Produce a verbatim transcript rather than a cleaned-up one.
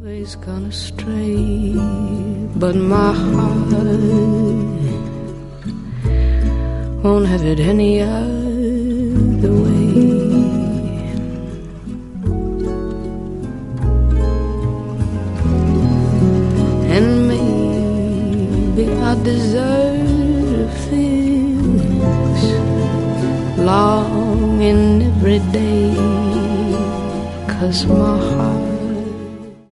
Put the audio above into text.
always gonna stray, but my heart won't have it any other way. And maybe I deserve this longing every day, 'cause my heart